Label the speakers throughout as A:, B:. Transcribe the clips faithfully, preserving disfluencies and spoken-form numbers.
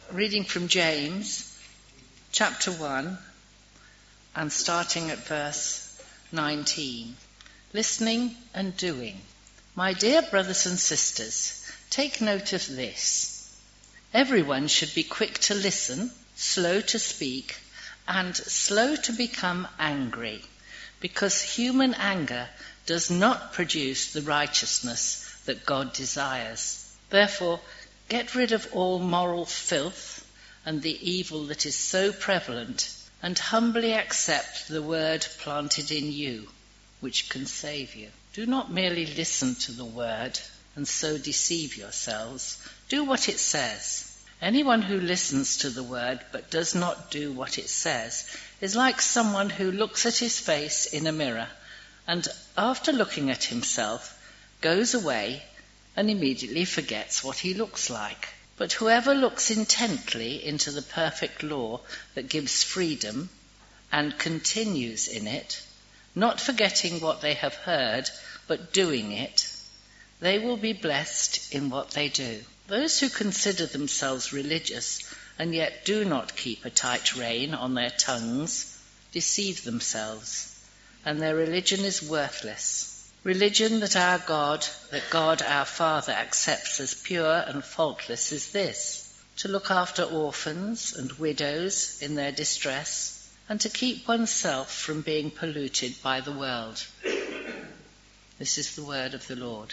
A: reading from James, chapter one, and starting at verse nineteen. Listening and doing. My dear brothers and sisters, take note of this. Everyone should be quick to listen, slow to speak, and slow to become angry, because human anger does not produce the righteousness that God desires. Therefore, get rid of all moral filth and the evil that is so prevalent, and humbly accept the word planted in you, which can save you. Do not merely listen to the word and so deceive yourselves. Do what it says. Anyone who listens to the word but does not do what it says is like someone who looks at his face in a mirror and, after looking at himself, goes away and immediately forgets what he looks like. But whoever looks intently into the perfect law that gives freedom and continues in it, not forgetting what they have heard, but doing it, they will be blessed in what they do. Those who consider themselves religious and yet do not keep a tight rein on their tongues deceive themselves, and their religion is worthless. Religion that our God, that God our Father accepts as pure and faultless is this: to look after orphans and widows in their distress, and to keep oneself from being polluted by the world. This is the word of the Lord.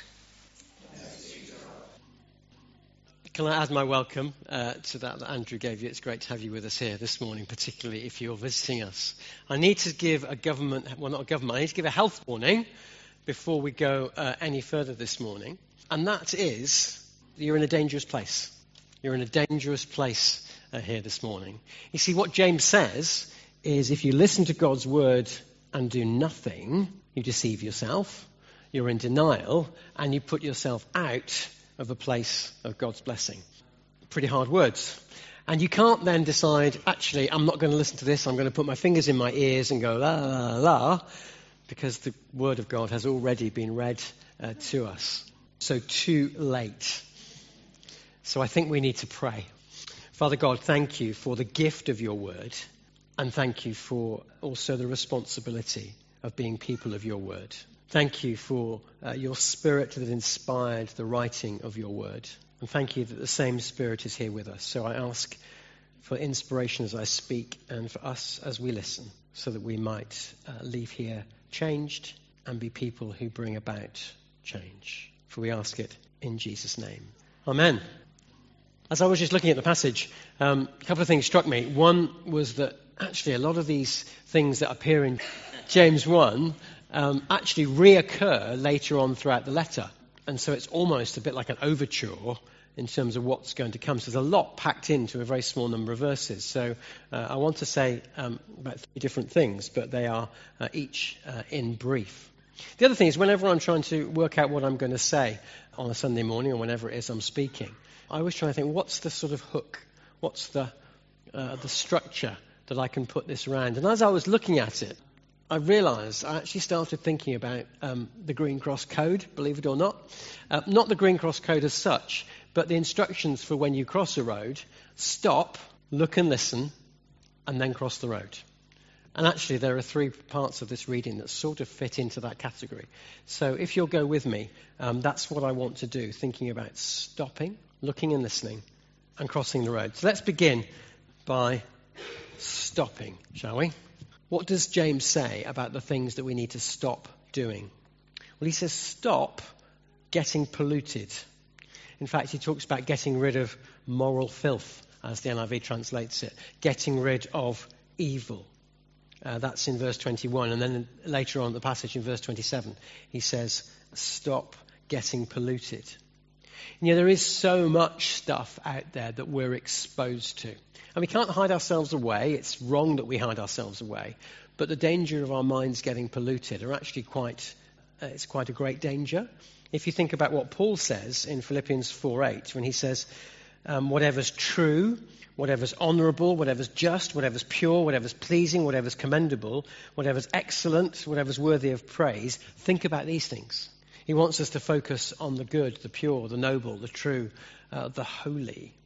B: Can I add my welcome uh, to that that Andrew gave you? It's great to have you with us here this morning, particularly if you're visiting us. I need to give a government, well not a government, I need to give a health warning before we go uh, any further this morning. And that is, you're in a dangerous place. You're in a dangerous place uh, here this morning. You see, what James says is if you listen to God's word and do nothing, you deceive yourself, you're in denial, and you put yourself out of a place of God's blessing. Pretty hard words. And you can't then decide, actually, I'm not going to listen to this, I'm going to put my fingers in my ears and go la, la, la, because the word of God has already been read uh, to us. So too late. So I think we need to pray. Father God, thank you for the gift of your word, and thank you for also the responsibility of being people of your word. Thank you for uh, your spirit that inspired the writing of your word. And thank you that the same spirit is here with us. So I ask for inspiration as I speak and for us as we listen, so that we might uh, leave here changed and be people who bring about change. For we ask it in Jesus' name. Amen. As I was just looking at the passage, um, a couple of things struck me. One was that actually a lot of these things that appear in James one um, actually reoccur later on throughout the letter. And so it's almost a bit like an overture in terms of what's going to come. So there's a lot packed into a very small number of verses. So uh, I want to say um, about three different things, but they are uh, each uh, in brief. The other thing is, whenever I'm trying to work out what I'm going to say on a Sunday morning or whenever it is I'm speaking, I always try to think, what's the sort of hook? What's the uh, the structure that I can put this around? And as I was looking at it, I realised I actually started thinking about um, the Green Cross Code, believe it or not. Uh, not the Green Cross Code as such, but the instructions for when you cross a road: stop, look and listen, and then cross the road. And actually there are three parts of this reading that sort of fit into that category. So if you'll go with me, um, that's what I want to do, thinking about stopping, looking and listening, and crossing the road. So let's begin by stopping, shall we? What does James say about the things that we need to stop doing? Well, he says stop getting polluted. In fact, he talks about getting rid of moral filth, as the N I V translates it, getting rid of evil. Uh, that's in verse twenty-one. And then later on in the passage in verse twenty-seven, he says, stop getting polluted. And, you know, there is so much stuff out there that we're exposed to. And we can't hide ourselves away. It's wrong that we hide ourselves away. But the danger of our minds getting polluted are actually quite, uh, it's quite a great danger. If you think about what Paul says in Philippians four eight, when he says, um, whatever's true, whatever's honourable, whatever's just, whatever's pure, whatever's pleasing, whatever's commendable, whatever's excellent, whatever's worthy of praise, think about these things. He wants us to focus on the good, the pure, the noble, the true, uh, the holy.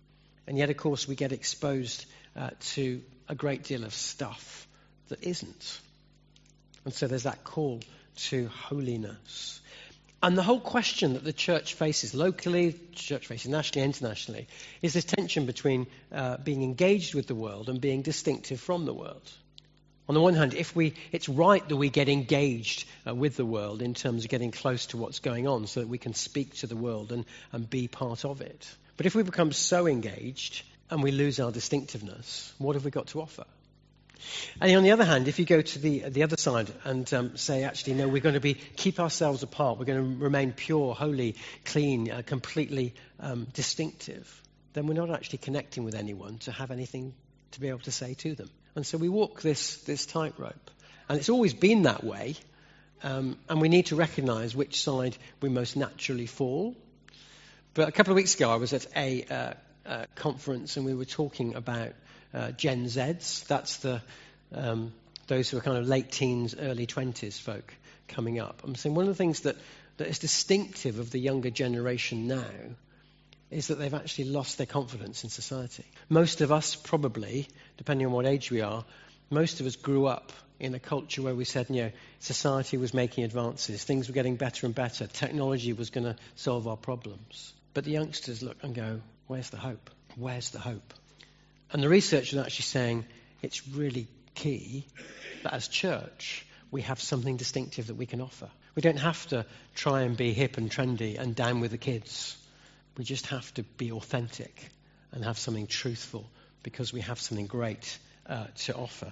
B: And yet, of course, we get exposed uh, to a great deal of stuff that isn't. And so there's that call to holiness. And the whole question that the church faces locally, the church faces nationally, internationally, is this tension between uh, being engaged with the world and being distinctive from the world. On the one hand, if we, it's right that we get engaged uh, with the world in terms of getting close to what's going on so that we can speak to the world and, and be part of it. But if we become so engaged and we lose our distinctiveness, what have we got to offer? And on the other hand, if you go to the the other side and um, say, actually, no, we're going to be keep ourselves apart, we're going to remain pure, holy, clean, uh, completely um, distinctive, then we're not actually connecting with anyone to have anything to be able to say to them. And so we walk this this tightrope. And it's always been that way. Um, and we need to recognize which side we most naturally fall. But a couple of weeks ago, I was at a uh, uh, conference and we were talking about uh, Gen Zs. That's the um, those who are kind of late teens, early twenties folk coming up. I'm saying one of the things that, that is distinctive of the younger generation now is that they've actually lost their confidence in society. Most of us probably, depending on what age we are, most of us grew up in a culture where we said, you know, society was making advances, things were getting better and better, technology was going to solve our problems. But the youngsters look and go, where's the hope? Where's the hope? And the research is actually saying it's really key that as church we have something distinctive that we can offer. We don't have to try and be hip and trendy and down with the kids. We just have to be authentic and have something truthful because we have something great uh, to offer.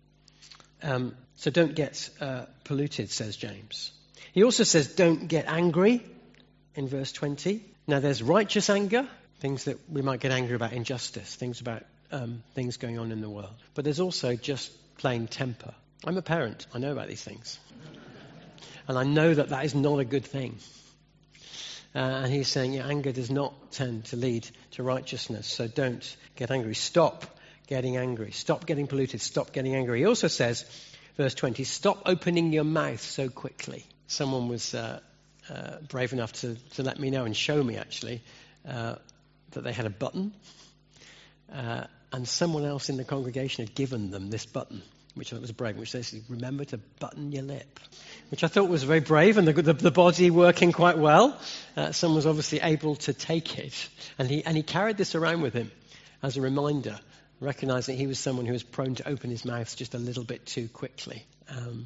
B: Um, so don't get uh, polluted, says James. He also says don't get angry in verse twenty. Now there's righteous anger, things that we might get angry about, injustice, things about um, things going on in the world. But there's also just plain temper. I'm a parent. I know about these things. And I know that that is not a good thing. Uh, and he's saying yeah, anger does not tend to lead to righteousness. So don't get angry. Stop getting angry. Stop getting polluted. Stop getting angry. He also says, verse twenty, stop opening your mouth so quickly. Someone was uh, uh, brave enough to, to let me know and show me, actually, uh, that they had a button. Uh, and someone else in the congregation had given them this button, which I thought was brave, which says, remember to button your lip, which I thought was very brave, and the, the, the body working quite well. Uh, someone was obviously able to take it, and he and he carried this around with him as a reminder, recognizing he was someone who was prone to open his mouth just a little bit too quickly. Um,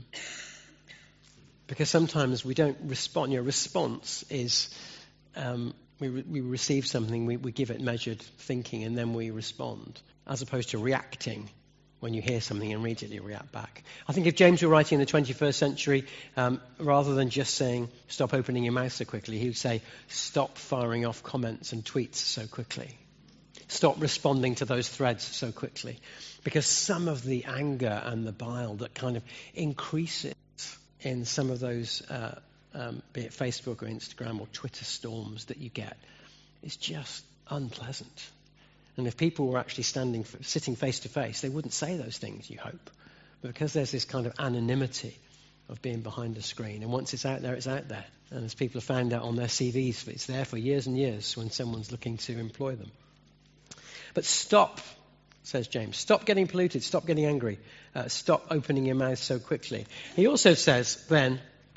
B: because sometimes we don't respond. Your response is um, we, re- we receive something, we, we give it measured thinking, and then we respond, as opposed to reacting when you hear something and immediately react back. I think if James were writing in the twenty-first century, um, rather than just saying, stop opening your mouth so quickly, he would say, stop firing off comments and tweets so quickly. Stop responding to those threads so quickly. Because some of the anger and the bile that kind of increases in some of those, uh, um, be it Facebook or Instagram or Twitter storms that you get, is just unpleasant. And if people were actually standing, sitting face to face, they wouldn't say those things, you hope. But because there's this kind of anonymity of being behind a screen, and once it's out there, it's out there. And as people have found out on their C Vs, it's there for years and years when someone's looking to employ them. But stop, says James. Stop getting polluted. Stop getting angry. Uh, stop opening your mouth so quickly. He also says, then,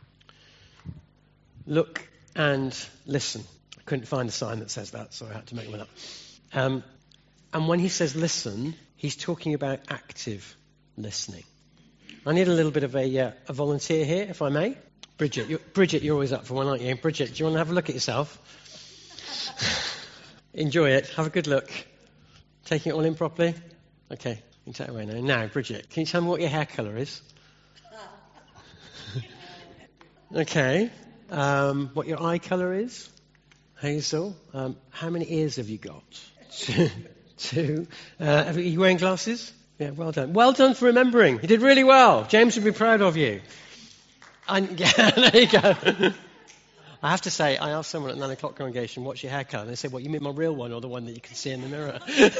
B: look and listen. I couldn't find a sign that says that, so I had to make one up. Um, And when he says listen, he's talking about active listening. I need a little bit of a, uh, a volunteer here, if I may. Bridget, you're, Bridget, you're always up for one, aren't you? Bridget, do you want to have a look at yourself? Enjoy it. Have a good look. Taking it all in properly? Okay, you can take it away now. Now, Bridget, can you tell me what your hair colour is? Okay. Um, what your eye colour is? Hazel. Um, how many ears have you got? Two. Uh, are you wearing glasses? Yeah, well done. Well done for remembering. You did really well. James would be proud of you. And, yeah, there you go. I have to say, I asked someone at nine o'clock congregation, what's your hair colour? And they said, what, you mean my real one or the one that you can see in the mirror?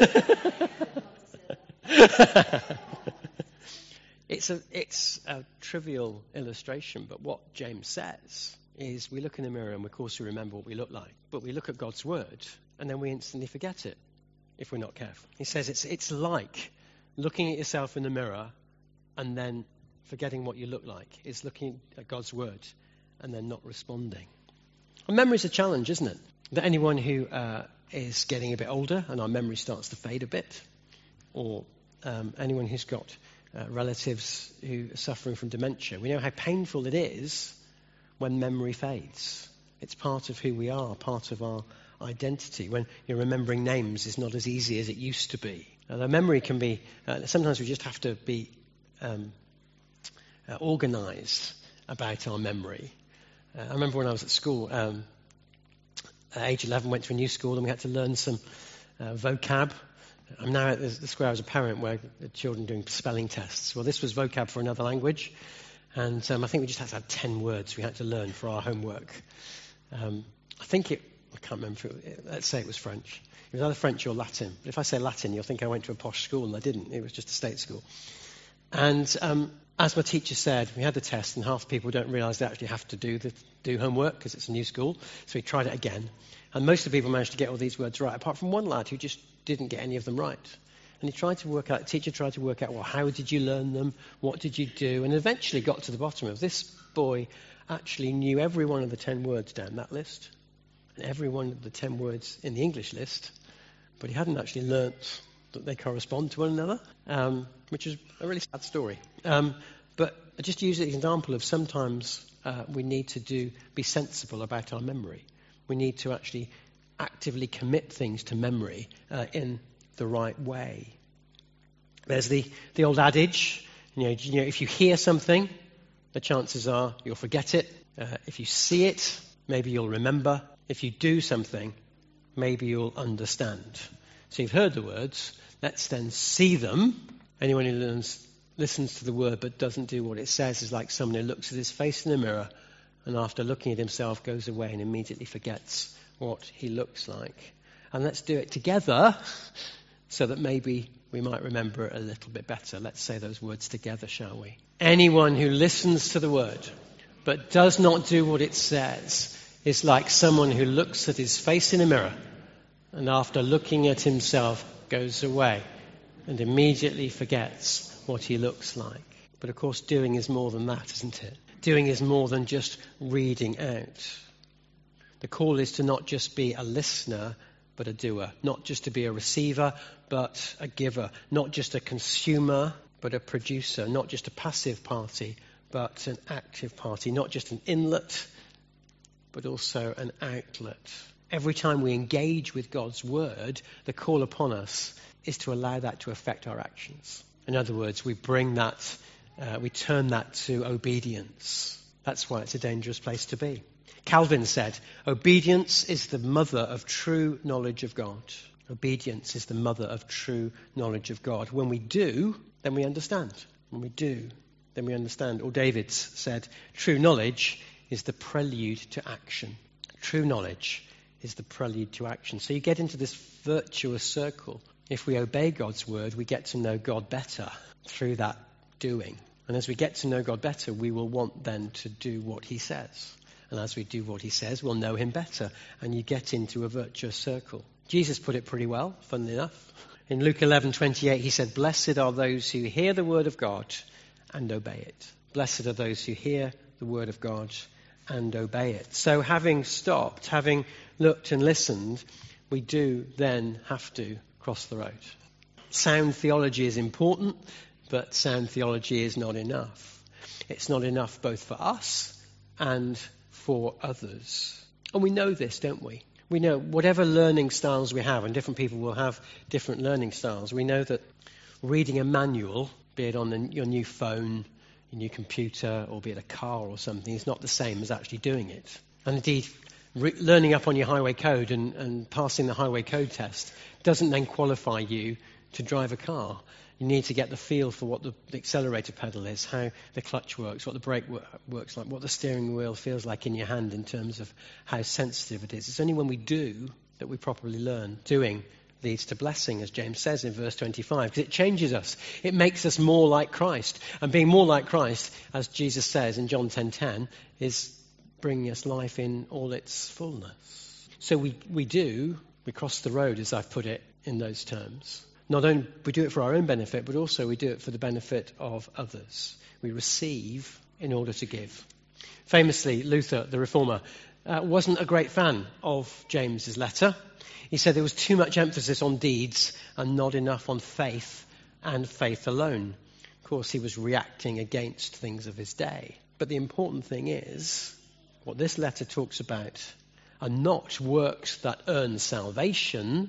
B: it's a it's a trivial illustration, but what James says is we look in the mirror and of course we remember what we look like. But we look at God's word and then we instantly forget it. if we're not careful. He says it's it's like looking at yourself in the mirror and then forgetting what you look like. It's looking at God's word and then not responding. And memory's a challenge, isn't it? That anyone who uh, is getting a bit older and our memory starts to fade a bit, or um, anyone who's got uh, relatives who are suffering from dementia, we know how painful it is when memory fades. It's part of who we are, part of our identity. When you're remembering names is not as easy as it used to be. Uh, the memory can be, uh, sometimes we just have to be um, uh, organised about our memory. Uh, I remember when I was at school, um, at age eleven, went to a new school and we had to learn some uh, vocab. I'm now at the, the square as a parent where the children are doing spelling tests. Well, this was vocab for another language. And um, I think we just had to have ten words we had to learn for our homework. Um, I think it, I can't remember, if it, let's say it was French. It was either French or Latin. But if I say Latin, you'll think I went to a posh school, and I didn't. It was just a state school. And um, as my teacher said, we had the test, and half the people don't realise they actually have to do the do homework because it's a new school. So we tried it again. And most of the people managed to get all these words right, apart from one lad who just didn't get any of them right. And he tried to work out, the teacher tried to work out, well, how did you learn them? What did you do? And eventually got to the bottom of this boy actually knew every one of the ten words down that list, and every one of the ten words in the English list, but he hadn't actually learnt that they correspond to one another, um, which is a really sad story. Um, but I just use the example of sometimes uh, we need to do be sensible about our memory. We need to actually actively commit things to memory uh, in the right way. There's the, the old adage, you know, you know, if you hear something, the chances are you'll forget it. Uh, if you see it, maybe you'll remember. If you do something, maybe you'll understand. So you've heard the words, let's then see them. Anyone who learns, listens to the word but doesn't do what it says is like someone who looks at his face in the mirror and after looking at himself goes away and immediately forgets what he looks like. And let's do it together so that maybe we might remember it a little bit better. Let's say those words together, shall we? Anyone who listens to the word but does not do what it says is like someone who looks at his face in a mirror and after looking at himself goes away and immediately forgets what he looks like. But of course, doing is more than that, isn't it? Doing is more than just reading out. The call is to not just be a listener, but a doer. Not just to be a receiver, but a giver. Not just a consumer, but a producer. Not just a passive party, but an active party. Not just an inlet, but also an outlet. Every time we engage with God's word, the call upon us is to allow that to affect our actions. In other words, we bring that, uh, we turn that to obedience. That's why it's a dangerous place to be. Calvin said, obedience is the mother of true knowledge of God. Obedience is the mother of true knowledge of God. When we do, then we understand. When we do, then we understand. Or David said, true knowledge is the prelude to action. True knowledge is the prelude to action. So you get into this virtuous circle. If we obey God's word, we get to know God better through that doing. And as we get to know God better, we will want then to do what he says. And as we do what he says, we'll know him better. And you get into a virtuous circle. Jesus put it pretty well, funnily enough. In Luke eleven twenty-eight, he said, blessed are those who hear the word of God and obey it. Blessed are those who hear the word of God and obey it. So having stopped, having looked and listened, we do then have to cross the road. Sound theology is important, but sound theology is not enough. It's not enough both for us and for others. And we know this, don't we? We know whatever learning styles we have, and different people will have different learning styles, we know that reading a manual, be it on the, your new phone, your new computer, or be it a car or something, is not the same as actually doing it. And indeed, re- learning up on your highway code and, and passing the highway code test doesn't then qualify you to drive a car. You need to get the feel for what the, the accelerator pedal is, how the clutch works, what the brake wor- works like, what the steering wheel feels like in your hand in terms of how sensitive it is. It's only when we do that we properly learn. Doing leads to blessing, as James says in verse twenty-five, because it changes us. It makes us more like Christ. And being more like Christ, as Jesus says in John ten ten, is bringing us life in all its fullness. So we, we do, we cross the road, as I've put it, in those terms. Not only we do it for our own benefit, but also we do it for the benefit of others. We receive in order to give. Famously, Luther, the reformer, uh, wasn't a great fan of James's letter. He said there was too much emphasis on deeds and not enough on faith and faith alone. Of course, he was reacting against things of his day. But the important thing is, what this letter talks about are not works that earn salvation,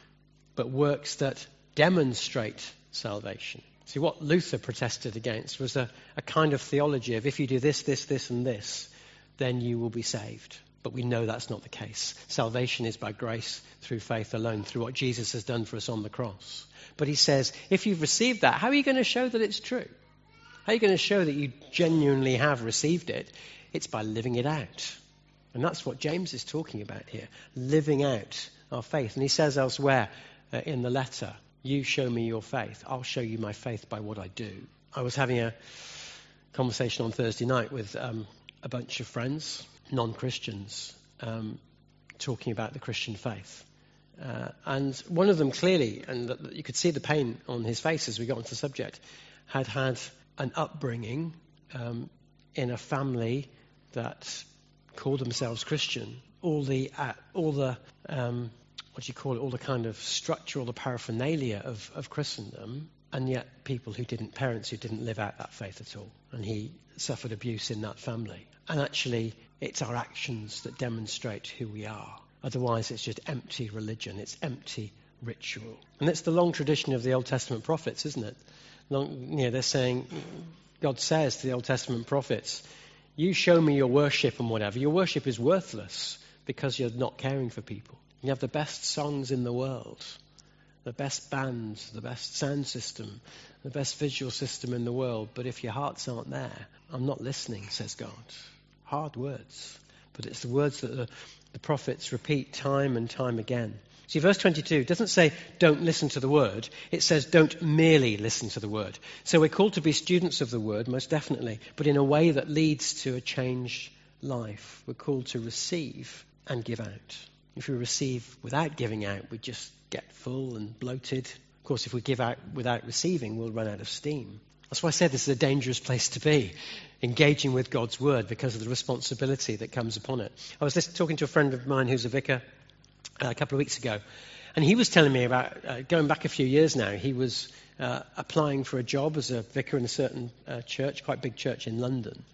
B: but works that demonstrate salvation. See, what Luther protested against was a, a kind of theology of if you do this, this, this, and this, then you will be saved. But we know that's not the case. Salvation is by grace through faith alone, through what Jesus has done for us on the cross. But he says, if you've received that, how are you going to show that it's true? How are you going to show that you genuinely have received it? It's by living it out. And that's what James is talking about here, living out our faith. And he says elsewhere uh, in the letter, you show me your faith, I'll show you my faith by what I do. I was having a conversation on Thursday night with um, a bunch of friends, non-Christians, um, talking about the Christian faith. Uh, and one of them clearly, and you could see the pain on his face as we got onto the subject, had had an upbringing um, in a family that called themselves Christian. All the, uh, all the um, what do you call it, all the kind of structure, all the paraphernalia of, of Christendom, and yet people who didn't, parents who didn't live out that faith at all. And he suffered abuse in that family. And actually, it's our actions that demonstrate who we are. Otherwise, it's just empty religion. It's empty ritual. And it's the long tradition of the Old Testament prophets, isn't it? Long, you know, they're saying, God says to the Old Testament prophets, you show me your worship and whatever. Your worship is worthless because you're not caring for people. You have the best songs in the world, the best bands, the best sound system, the best visual system in the world. But if your hearts aren't there, I'm not listening, says God. Hard words. But it's the words that the, the prophets repeat time and time again. See, verse twenty-two doesn't say don't listen to the word. It says don't merely listen to the word. So we're called to be students of the word, most definitely, but in a way that leads to a changed life. We're called to receive and give out. If we receive without giving out, we just get full and bloated. Of course, if we give out without receiving, we'll run out of steam. That's why I said this is a dangerous place to be, engaging with God's word because of the responsibility that comes upon it. I was just talking to a friend of mine who's a vicar uh, a couple of weeks ago, and he was telling me about, uh, going back a few years now, he was uh, applying for a job as a vicar in a certain uh, church, quite big church in London.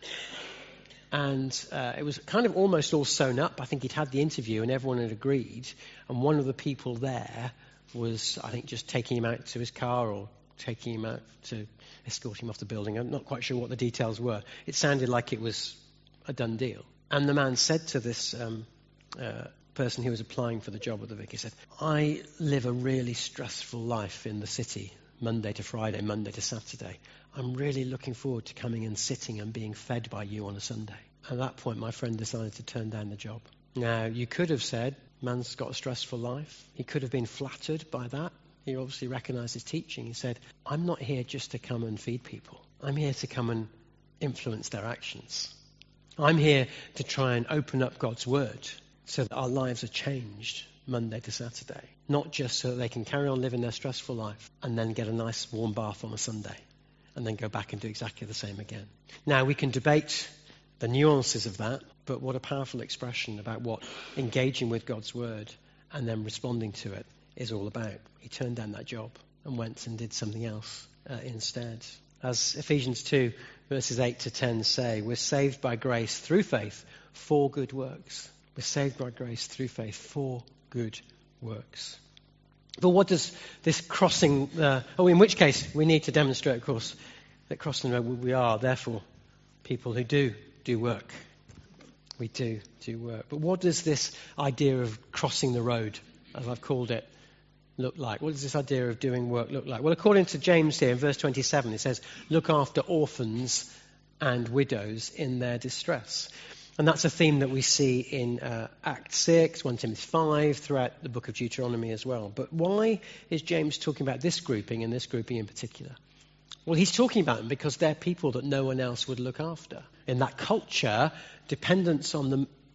B: And uh, it was kind of almost all sewn up. I think he'd had the interview and everyone had agreed. And one of the people there was, I think, just taking him out to his car or taking him out to escort him off the building. I'm not quite sure what the details were. It sounded like it was a done deal. And the man said to this um, uh, person who was applying for the job with the vicar, he said, I live a really stressful life in the city, Monday to Friday, Monday to Saturday. I'm really looking forward to coming and sitting and being fed by you on a Sunday. At that point, my friend decided to turn down the job. Now, you could have said, man's got a stressful life. He could have been flattered by that. He obviously recognised his teaching. He said, I'm not here just to come and feed people. I'm here to come and influence their actions. I'm here to try and open up God's word so that our lives are changed Monday to Saturday. Not just so that they can carry on living their stressful life and then get a nice warm bath on a Sunday and then go back and do exactly the same again. Now, we can debate the nuances of that, but what a powerful expression about what engaging with God's word and then responding to it is all about. He turned down that job and went and did something else uh, instead. As Ephesians two, verses eight to ten say, we're saved by grace through faith for good works. We're saved by grace through faith for good works. But what does this crossing, uh, oh, in which case we need to demonstrate, of course, that crossing the road we are, therefore, people who do do work. We do do work. But what does this idea of crossing the road, as I've called it, look like? What does this idea of doing work look like? Well, according to James here in verse twenty-seven, it says, look after orphans and widows in their distress. And that's a theme that we see in uh, Acts six, First Timothy five, throughout the book of Deuteronomy as well. But why is James talking about this grouping and this grouping in particular? Well, he's talking about them because they're people that no one else would look after. In that culture, dependence on the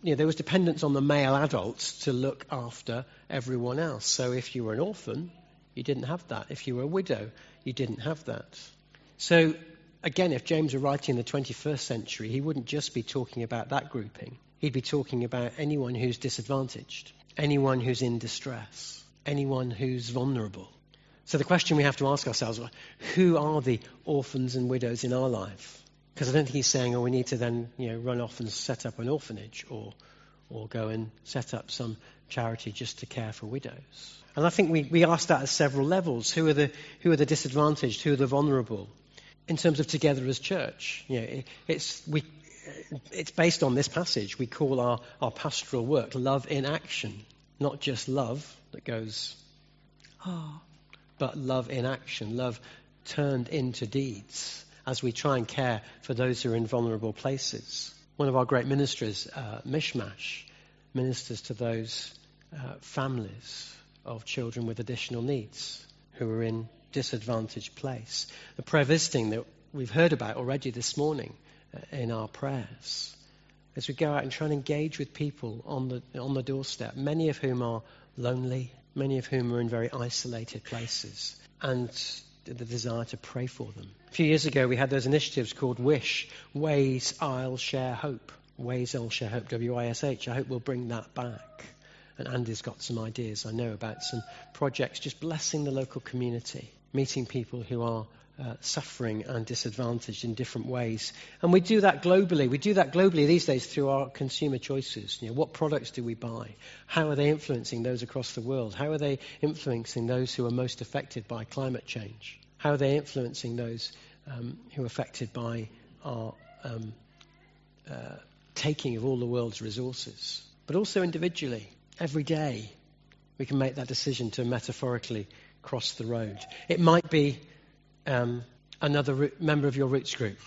B: you know, there was dependence on the male adults to look after everyone else. So if you were an orphan, you didn't have that. If you were a widow, you didn't have that. So again, if James were writing in the twenty-first century, he wouldn't just be talking about that grouping. He'd be talking about anyone who's disadvantaged, anyone who's in distress, anyone who's vulnerable. So the question we have to ask ourselves, who are the orphans and widows in our life? Because I don't think he's saying, oh, we need to then, you know, run off and set up an orphanage or or go and set up some charity just to care for widows. And I think we, we ask that at several levels. Who are the who are the disadvantaged? Who are the vulnerable? In terms of together as church, you know, it, it's we it's based on this passage. We call our, our pastoral work love in action, not just love that goes, ah, oh, but love in action, love turned into deeds, as we try and care for those who are in vulnerable places. One of our great ministries, uh, Mishmash, ministers to those uh, families of children with additional needs who are in disadvantaged place. The prayer visiting that we've heard about already this morning uh, in our prayers, as we go out and try and engage with people on the on the doorstep, many of whom are lonely, many of whom are in very isolated places, and the desire to pray for them. A few years ago, we had those initiatives called WISH, Ways I'll Share Hope. Ways I'll Share Hope, W I S H. I hope we'll bring that back. And Andy's got some ideas, I know, about some projects just blessing the local community, meeting people who are uh, suffering and disadvantaged in different ways. And we do that globally. We do that globally these days through our consumer choices. You know, what products do we buy? How are they influencing those across the world? How are they influencing those who are most affected by climate change? How are they influencing those um, who are affected by our um, uh, taking of all the world's resources? But also individually, every day, we can make that decision to metaphorically cross the road. It might be um, another ro- member of your Roots group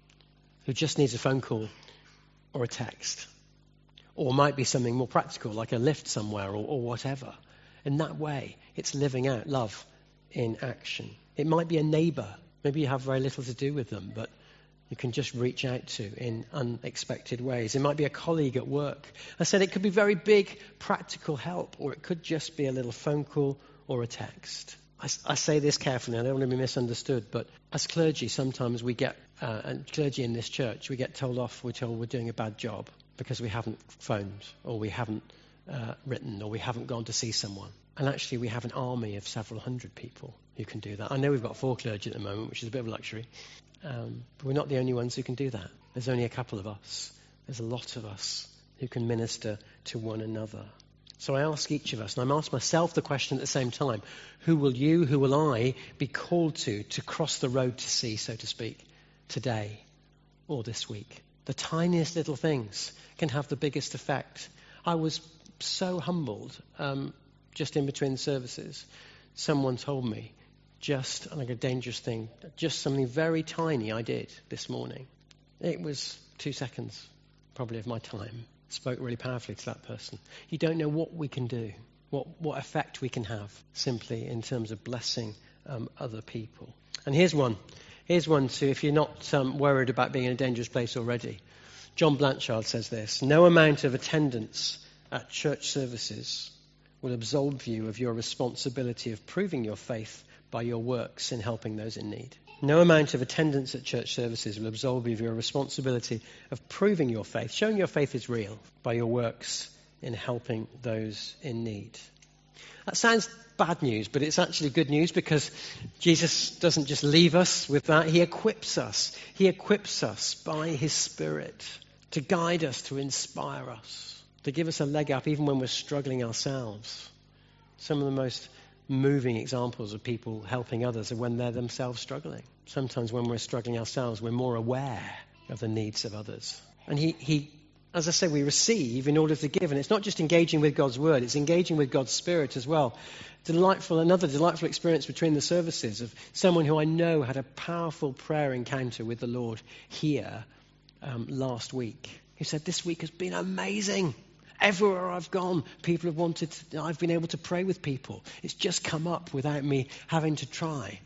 B: who just needs a phone call or a text. Or it might be something more practical, like a lift somewhere or, or whatever. In that way, it's living out love in action. It might be a neighbour. Maybe you have very little to do with them, but you can just reach out to in unexpected ways. It might be a colleague at work. I said it could be very big practical help, or it could just be a little phone call or a text. I, I say this carefully, I don't want to be misunderstood, but as clergy, sometimes we get, uh, and clergy in this church, we get told off, we're told we're doing a bad job because we haven't phoned, or we haven't uh, written, or we haven't gone to see someone. And actually we have an army of several hundred people who can do that. I know we've got four clergy at the moment, which is a bit of a luxury. Um, but we're not the only ones who can do that. There's only a couple of us. There's a lot of us who can minister to one another. So I ask each of us, and I'm asking myself the question at the same time, who will you, who will I be called to, to cross the road to see, so to speak, today or this week? The tiniest little things can have the biggest effect. I was so humbled um, just in between services. Someone told me, just like a dangerous thing, just something very tiny I did this morning. It was two seconds, probably, of my time. Spoke really powerfully to that person. You don't know what we can do, what what effect we can have simply in terms of blessing um, other people. And here's one. Here's one too, if you're not um, worried about being in a dangerous place already. John Blanchard says this: no amount of attendance at church services will absolve you of your responsibility of proving your faith by your works in helping those in need. No amount of attendance at church services will absolve you of your responsibility of proving your faith, showing your faith is real, by your works in helping those in need. That sounds bad news, but it's actually good news, because Jesus doesn't just leave us with that. He equips us. He equips us by his Spirit to guide us, to inspire us, to give us a leg up even when we're struggling ourselves. Some of the most moving examples of people helping others are when they're themselves struggling. Sometimes when we're struggling ourselves, we're more aware of the needs of others. And he, he, as I say, we receive in order to give. And it's not just engaging with God's word, it's engaging with God's Spirit as well. Delightful, another delightful experience between the services of someone who I know had a powerful prayer encounter with the Lord here um, last week. He said, this week has been amazing. Everywhere I've gone, people have wanted to, I've been able to pray with people. It's just come up without me having to try.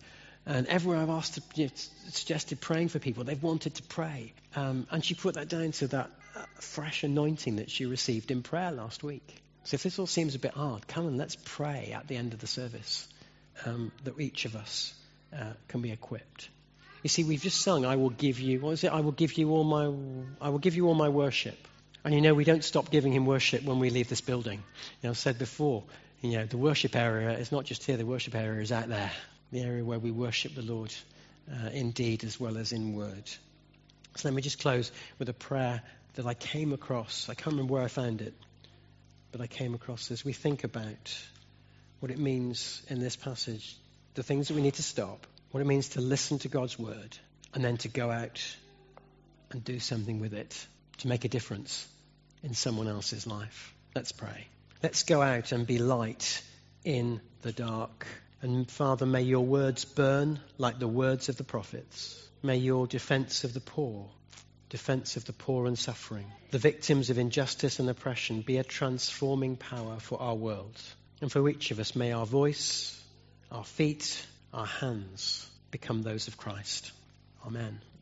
B: And everywhere I've asked, to, you know, suggested praying for people, they've wanted to pray. Um, and she put that down to that uh, fresh anointing that she received in prayer last week. So if this all seems a bit hard, come and let's pray at the end of the service, um, that each of us uh, can be equipped. You see, we've just sung, I will give you, what is it? I will give you all my, I will give you all my worship. And you know, we don't stop giving him worship when we leave this building. You know, I've said before, you know, the worship area is not just here, the worship area is out there. The area where we worship the Lord uh, in deed as well as in word. So let me just close with a prayer that I came across. I can't remember where I found it, but I came across as we think about what it means in this passage, the things that we need to stop, what it means to listen to God's word, and then to go out and do something with it, to make a difference in someone else's life. Let's pray. Let's go out and be light in the dark. And Father, may your words burn like the words of the prophets. May your defense of the poor, defense of the poor and suffering, the victims of injustice and oppression be a transforming power for our world. And for each of us, may our voice, our feet, our hands become those of Christ. Amen.